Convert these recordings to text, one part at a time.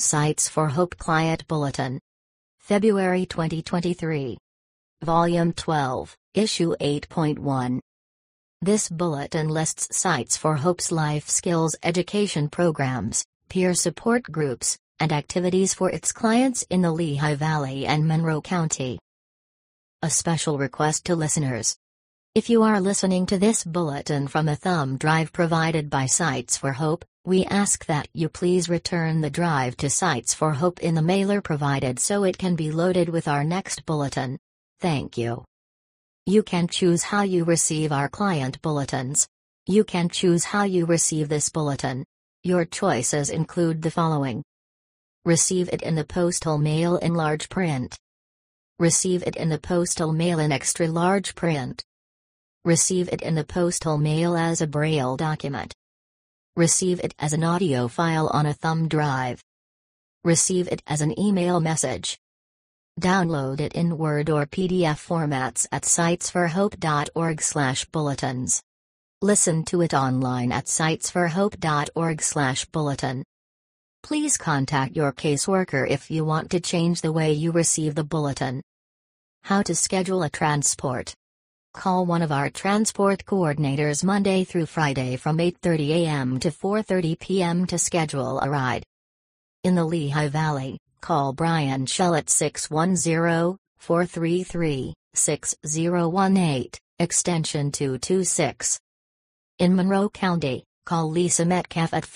Sites for Hope Client Bulletin. February 2023. Volume 12, Issue 8.1. This bulletin lists Sites for Hope's life skills education programs, peer support groups, and activities for its clients in the Lehigh Valley and Monroe County. A special request to listeners. If you are listening to this bulletin from a thumb drive provided by Sites for Hope, we ask that you please return the drive to Sites for Hope in the mailer provided so it can be loaded with our next bulletin. Thank you. You can choose how you receive our client bulletins. You can choose how you receive this bulletin. Your choices include the following. Receive it in the postal mail in large print. Receive it in the postal mail in extra large print. Receive it in the postal mail as a Braille document. Receive it as an audio file on a thumb drive. Receive it as an email message. Download it in Word or PDF formats at sitesforhope.org/bulletins. Listen to it online at sitesforhope.org/bulletin. Please contact your caseworker if you want to change the way you receive the bulletin. How to schedule a transport. Call one of our transport coordinators Monday through Friday from 8:30 a.m. to 4:30 p.m. to schedule a ride. In the Lehigh Valley, call Brian Shell at 610-433-6018, extension 226. In Monroe County, call Lisa Metcalf at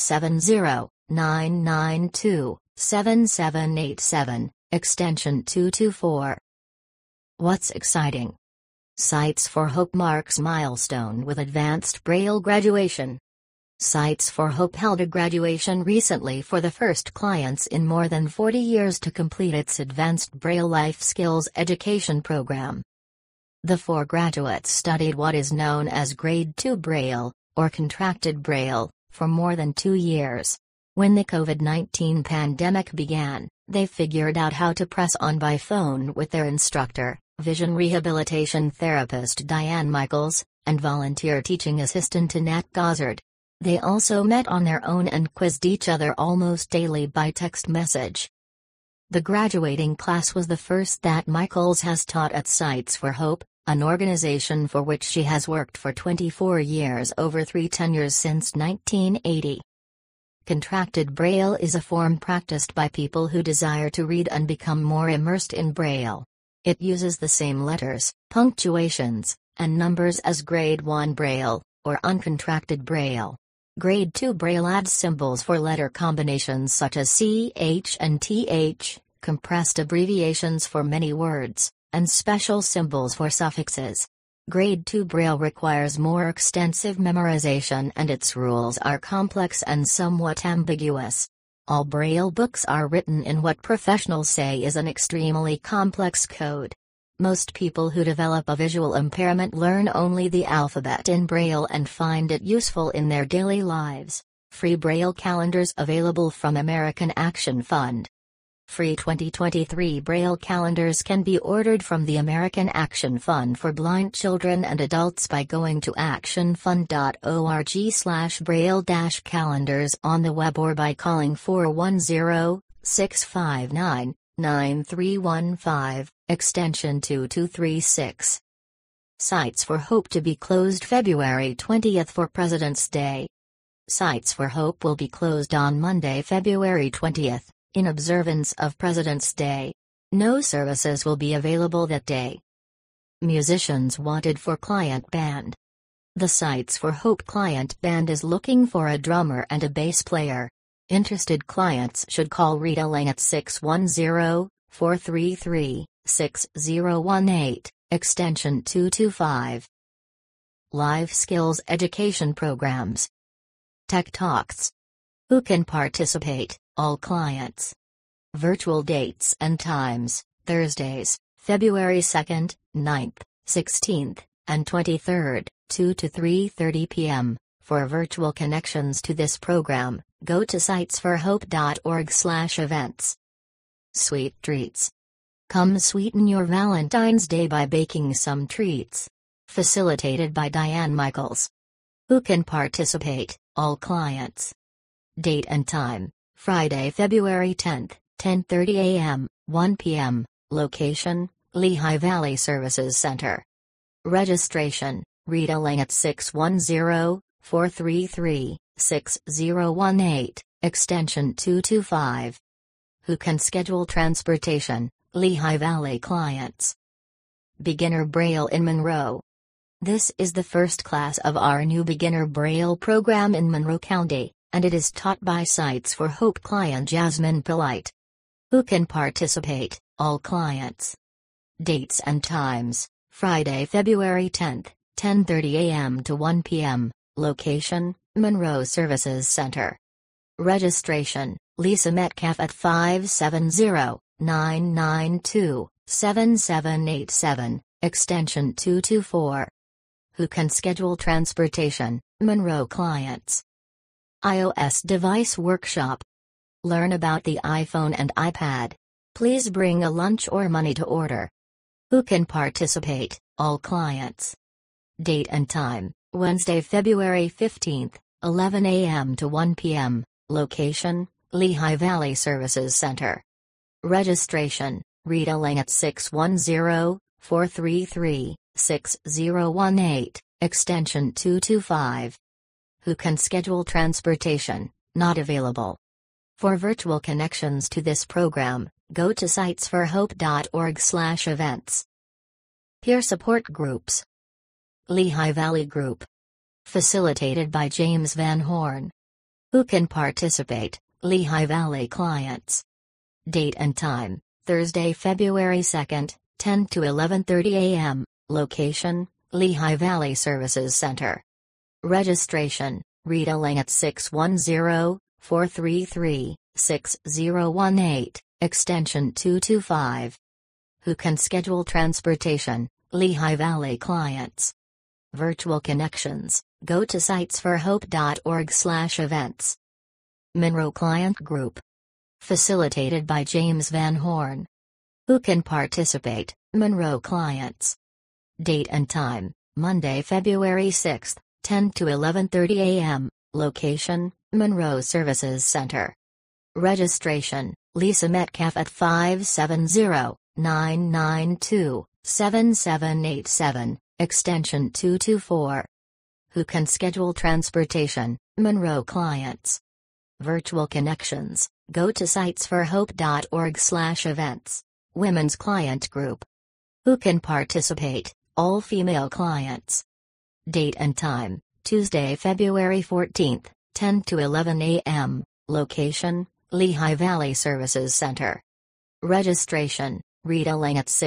570-992-7787, extension 224. What's exciting? Sites for Hope marks milestone with Advanced Braille graduation. Sites for Hope held a graduation recently for the first clients in more than 40 years to complete its Advanced Braille Life Skills Education program. The 4 graduates studied what is known as Grade 2 Braille, or Contracted Braille, for more than 2 years. When the COVID-19 pandemic began, they figured out how to press on by phone with their instructor, vision rehabilitation therapist Diane Michaels, and volunteer teaching assistant Annette Gozzard. They also met on their own and quizzed each other almost daily by text message. The graduating class was the first that Michaels has taught at Sites for Hope, an organization for which she has worked for 24 years, over 3 tenures since 1980. Contracted Braille is a form practiced by people who desire to read and become more immersed in Braille. It uses the same letters, punctuations, and numbers as Grade 1 Braille, or uncontracted Braille. Grade 2 Braille adds symbols for letter combinations such as CH and TH, compressed abbreviations for many words, and special symbols for suffixes. Grade 2 Braille requires more extensive memorization and its rules are complex and somewhat ambiguous. All Braille books are written in what professionals say is an extremely complex code. Most people who develop a visual impairment learn only the alphabet in Braille and find it useful in their daily lives. Free Braille calendars available from American Action Fund. Free 2023 Braille calendars can be ordered from the American Action Fund for blind children and adults by going to actionfund.org/braille-calendars on the web or by calling 410-659-9315, extension 2236. Sites for Hope to be closed February 20th for President's Day. Sites for Hope will be closed on Monday, February 20th. In observance of President's Day. No services will be available that day. Musicians wanted for client band. The Sites for Hope client band is looking for a drummer and a bass player. Interested clients should call Rita Lang at 610-433-6018, extension 225. Life Skills Education Programs. Tech Talks. Who can participate? All clients. Virtual dates and times, Thursdays, February 2nd, 9th, 16th, and 23rd, 2 to 3:30 p.m. For virtual connections to this program, go to sitesforhope.org/events. Sweet treats. Come sweeten your Valentine's Day by baking some treats. Facilitated by Diane Michaels. Who can participate? All clients. Date and time, Friday, February 10th, 10:30 a.m., 1 p.m. Location, Lehigh Valley Services Center. Registration, Rita Lang at 610-433-6018, extension 225. Who can schedule transportation? Lehigh Valley clients. Beginner Braille in Monroe. This is the first class of our new Beginner Braille program in Monroe County, and it is taught by Sites for Hope client Jasmine Polite. Who can participate? All clients. Dates and times: Friday, February 10th, 10:30 a.m. to 1 p.m. Location, Monroe Services Center. Registration, Lisa Metcalf at 570-992-7787, extension 224. Who can schedule transportation? Monroe clients. iOS device workshop. Learn about the iPhone and iPad. Please bring a lunch or money to order. Who can participate? All clients. Date and time: Wednesday, February 15th, 11 a.m. to 1 p.m. Location, Lehigh Valley Services Center. Registration, Rita Lang at 610-433-6018, extension 225. Who can schedule transportation? Not available. For virtual connections to this program, go to sitesforhope.org/events. Peer support groups. Lehigh Valley Group. Facilitated by James Van Horn. Who can participate? Lehigh Valley clients. Date and time: Thursday, February 2nd, 10 to 11:30 a.m. Location, Lehigh Valley Services Center. Registration, Rita Lang at 610-433-6018, extension 225. Who can schedule transportation? Lehigh Valley clients. Virtual connections, go to sitesforhope.org/events. Monroe Client Group. Facilitated by James Van Horn. Who can participate? Monroe clients. Date and time: Monday, February 6th, 10 to 11:30 a.m. Location, Monroe Services Center. Registration, Lisa Metcalf at 570-992-7787, extension 224. Who can schedule transportation? Monroe clients. Virtual connections, go to sitesforhope.org/events. Women's Client Group. Who can participate? All female clients. Date and time: Tuesday, February 14th, 10 to 11 a.m. Location, Lehigh Valley Services Center. Registration, Rita Lang at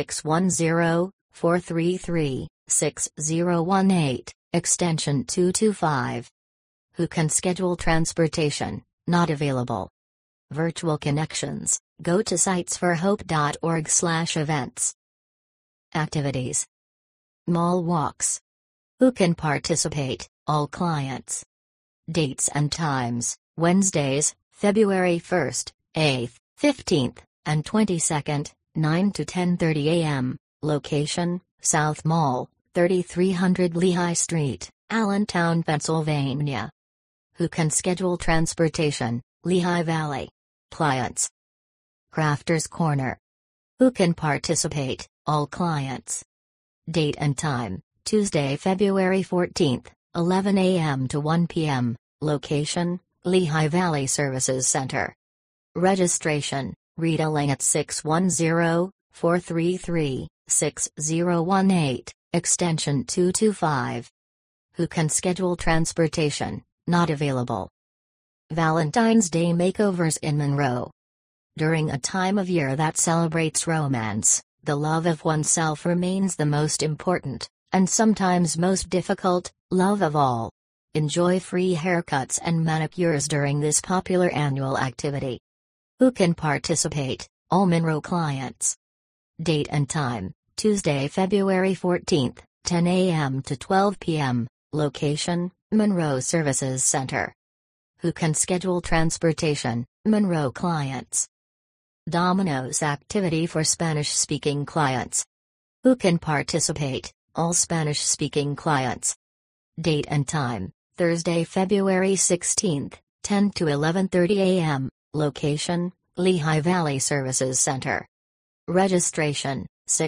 610-433-6018, extension 225. Who can schedule transportation? Not available. Virtual connections, go to sitesforhope.org/events. Activities. Mall walks. Who can participate? All clients. Dates and times: Wednesdays, February 1st, 8th, 15th, and 22nd, 9 to 10:30 a.m. Location, South Mall, 3300 Lehigh Street, Allentown, Pennsylvania. Who can schedule transportation? Lehigh Valley clients. Crafters Corner. Who can participate? All clients. Date and time: Tuesday, February 14th, 11 a.m. to 1 p.m. Location, Lehigh Valley Services Center. Registration, Rita Lang at 610-433-6018, extension 225. Who can schedule transportation? Not available. Valentine's Day makeovers in Monroe. During a time of year that celebrates romance, the love of oneself remains the most important, and sometimes most difficult, love of all. Enjoy free haircuts and manicures during this popular annual activity. Who can participate? All Monroe clients. Date and time: Tuesday, February 14th, 10 a.m. to 12 p.m. Location, Monroe Services Center. Who can schedule transportation? Monroe clients. Domino's activity for Spanish-speaking clients. Who can participate? All Spanish-speaking clients. Date and time: Thursday, February 16th, 10 to 11:30 a.m. Location: Lehigh Valley Services Center. Registration: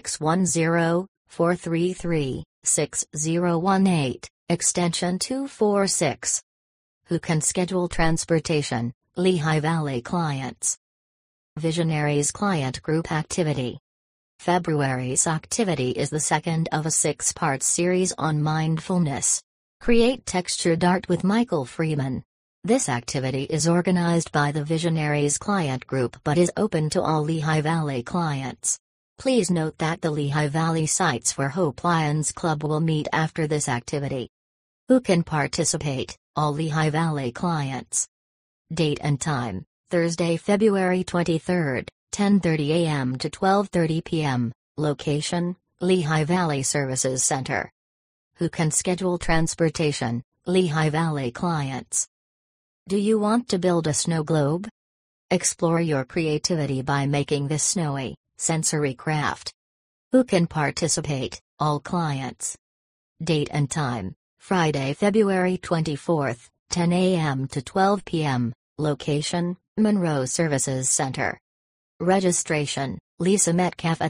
610-433-6018, extension 246. Who can schedule transportation? Lehigh Valley clients. Visionaries Client Group Activity. February's activity is the second of a 6-part series on mindfulness. Create Textured Art with Michael Freeman. This activity is organized by the Visionaries Client Group but is open to all Lehigh Valley clients. Please note that the Lehigh Valley Sites for Hope Lions Club will meet after this activity. Who can participate? All Lehigh Valley clients. Date and time: Thursday, February 23, 10:30 a.m. to 12:30 p.m. Location: Lehigh Valley Services Center. Who can schedule transportation? Lehigh Valley clients. Do you want to build a snow globe? Explore your creativity by making this snowy, sensory craft. Who can participate? All clients. Date and time: Friday, February 24, 10 a.m. to 12 p.m. Location: Monroe Services Center. Registration: Lisa Metcalf at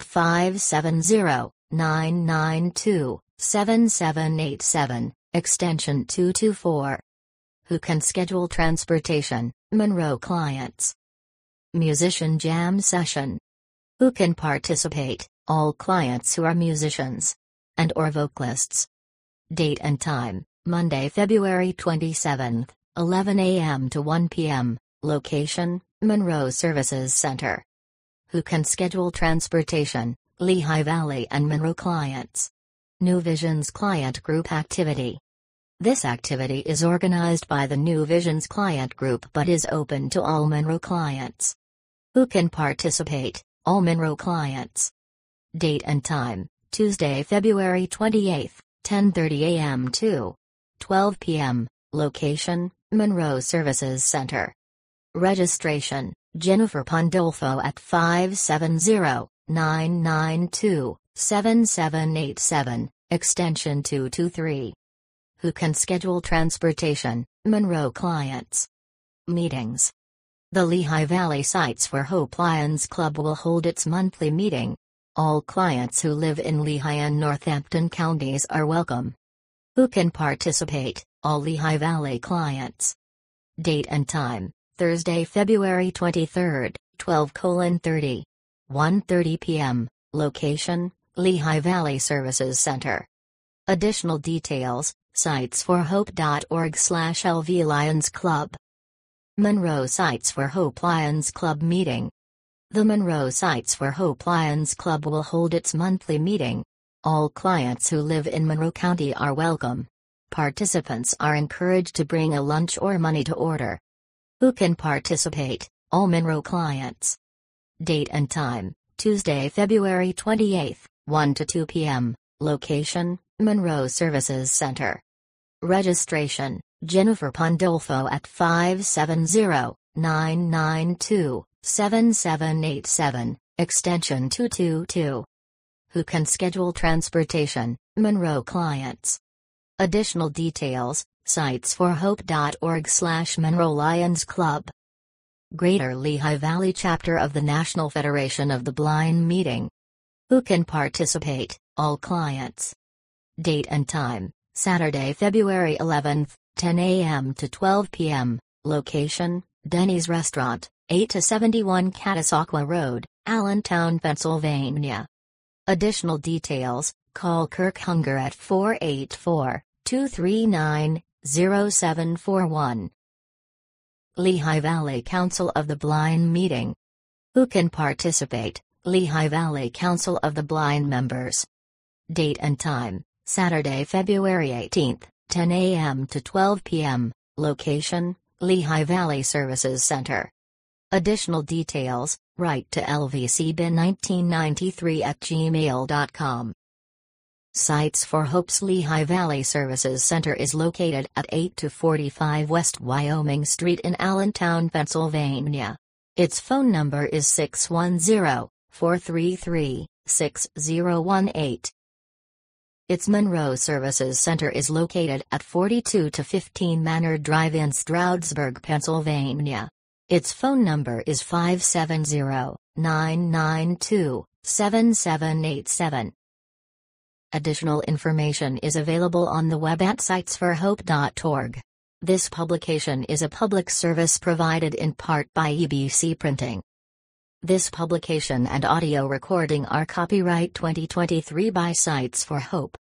570-992-7787, extension 224. Who can schedule transportation? Monroe clients. Musician Jam Session. Who can participate? All clients who are musicians and/or vocalists. Date and time: Monday, February 27, 11 a.m. to 1 p.m. Location: Monroe Services Center. Who can schedule transportation? Lehigh Valley and Monroe clients. New Visions Client Group Activity. This activity is organized by the New Visions Client Group but is open to all Monroe clients. Who can participate? All Monroe clients. Date and time: Tuesday, February 28, 10:30 a.m. to 12 p.m. Location: Monroe Services Center. Registration: Jennifer Pandolfo at 570-992-7787, extension 223. Who can schedule transportation? Monroe clients. Meetings. The Lehigh Valley Sites for Hope Lions Club will hold its monthly meeting. All clients who live in Lehigh and Northampton counties are welcome. Who can participate? All Lehigh Valley clients. Date and time: Thursday, February 23, 12:30. 1:30 p.m. Location: Lehigh Valley Services Center. Additional details: sitesforhope.org/LV Lions Club. Monroe Sites for Hope Lions Club meeting. The Monroe Sites for Hope Lions Club will hold its monthly meeting. All clients who live in Monroe County are welcome. Participants are encouraged to bring a lunch or money to order. Who can participate? All Monroe clients. Date and time: Tuesday, February 28, 1 to 2 p.m. Location: Monroe Services Center. Registration: Jennifer Pandolfo at 570-992-7787, extension 222. Who can schedule transportation? Monroe clients. Additional details: sitesforhope.org/Monroe Lions Club. Greater Lehigh Valley Chapter of the National Federation of the Blind meeting. Who can participate? All clients. Date and time: Saturday, February 11, 10 a.m. to 12 p.m. Location: Denny's Restaurant, 8-71 Catasauqua Road, Allentown, Pennsylvania. Additional details: call Kirk Hunger at 484-239-0741. Lehigh Valley Council of the Blind meeting. Who can participate? Lehigh Valley Council of the Blind members. Date and time: Saturday, February 18, 10 a.m. to 12 p.m. Location: Lehigh Valley Services Center. Additional details: write to lvcbin1993@gmail.com. Sites for Hope's Lehigh Valley Services Center is located at 8245 West Wyoming Street in Allentown, Pennsylvania. Its phone number is 610-433-6018. Its Monroe Services Center is located at 42-15 Manor Drive in Stroudsburg, Pennsylvania. Its phone number is 570-992-7787. Additional information is available on the web at sitesforhope.org. This publication is a public service provided in part by EBC Printing. This publication and audio recording are copyright 2023 by Sites for Hope.